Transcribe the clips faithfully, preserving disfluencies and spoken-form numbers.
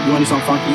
You wanna do something funky?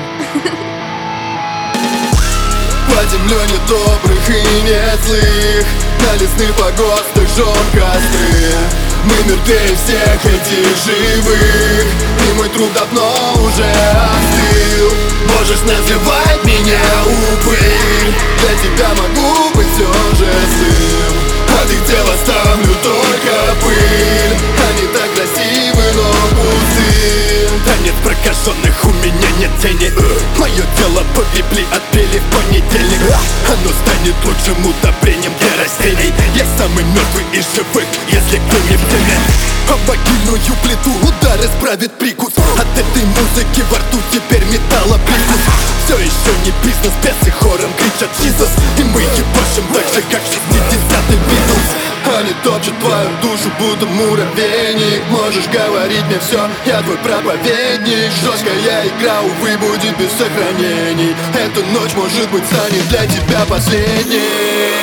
По земле недобрых и не злых, на лесных погостах жжем костры. Мы мертвее всех этих живых, и мой труп давно уже остыл. Можешь называть меня упырь, для тебя могу быть все же злым. От их тел оставлю только пыль, они так красивы, но пусты. Да нет прокаженных, у меня нет тени. Мое тело по Библии отпели в понедельник. Оно станет лучшим удобрением для растений. Я самый мертвый из живых, если кто не втянет. А могильную плиту удар исправит прикус. От этой музыки во рту теперь металлоприкус. Все еще не бизнес, бесы хором кричат Jesus. И мы ебашим так же, как шестидесятый Битлз. Они топчут твою душу, будто муравейник. Можешь говорить мне все, я твой проповедник. Жесткая игра, увы, будет без сохранений. Эта ночь, может быть, станет для тебя последней.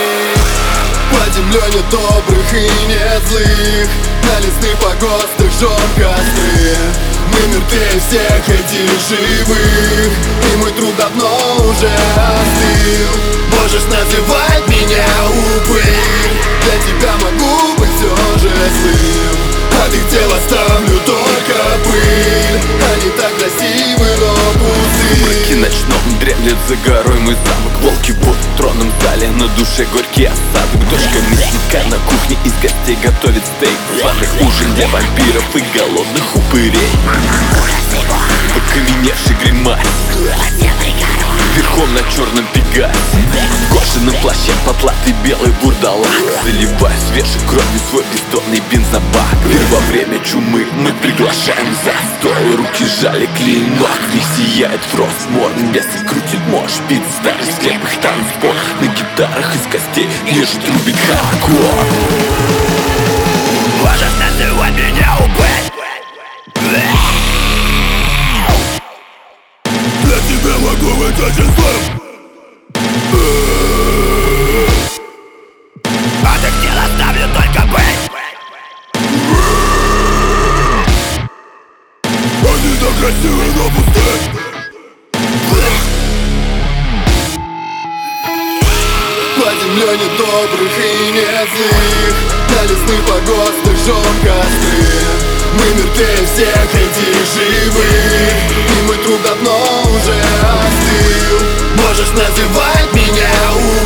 По земле недобрых и не злых, на лесных погостах жжем костры. Мы мертвее всех этих живых, и мой труп давно уже остыл. Можешь называть меня упырь, для тебя могу быть все же злым. От их тел оставлю только пыль, они так красивы, но пусты. В мраке ночном дремлет за горой мой замок. Волки будут в тронном зале, на душе горький осадок. Дочка мясника на кухне из гостей готовит стейк. Званый ужин для вампиров и голодных упырей. Окаменевший гримас, верхом на черном пегасе, в кожаном плаще потлатый белый бурдалак. Заливая свежей кровью свой бездонный бензобак. Мир во время чумы мы приглашаем за стол. Руки сжали клинок, в них сияет фрост. Морн бесы крутит мощь, бит старый слепых танцпол. На гитарах из костей режет рубит хардкор. Можешь называть меня упырь, для тебя могу быть очень злым. от их тел оставлю только пыль. Они так красивы, но пусты. По земле недобрых и не злых, на лесных погостах жжем костры. Мы мертвее всех этих живых, и мой труп давно уже остыл. Можешь называть меня упырь,